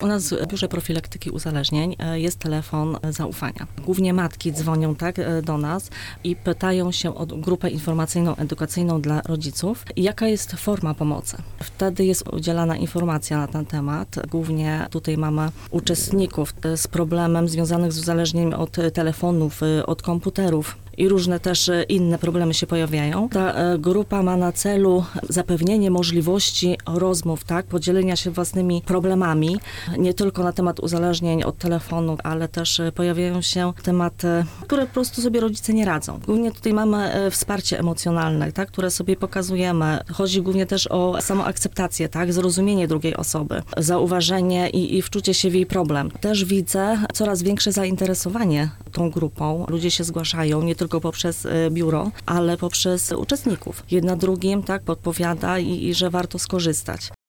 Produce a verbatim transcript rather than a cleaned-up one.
U nas w Biurze Profilaktyki Uzależnień jest telefon zaufania. Głównie matki dzwonią tak do nas i pytają się o grupę informacyjną, edukacyjną dla rodziców, jaka jest forma pomocy. Wtedy jest udzielana informacja na ten temat. Głównie tutaj mamy uczestników z problemem związanych z uzależnieniem od telefonów, od komputerów. I różne też inne problemy się pojawiają. Ta grupa ma na celu zapewnienie możliwości rozmów, tak, podzielenia się własnymi problemami, nie tylko na temat uzależnień od telefonu, ale też pojawiają się tematy, które po prostu sobie rodzice nie radzą. Głównie tutaj mamy wsparcie emocjonalne, tak, które sobie pokazujemy. Chodzi głównie też o samoakceptację, tak, zrozumienie drugiej osoby, zauważenie i, i wczucie się w jej problem. Też widzę coraz większe zainteresowanie tą grupą. Ludzie się zgłaszają, nie tylko poprzez biuro, ale poprzez uczestników. Jedna drugim tak podpowiada i, i że warto skorzystać.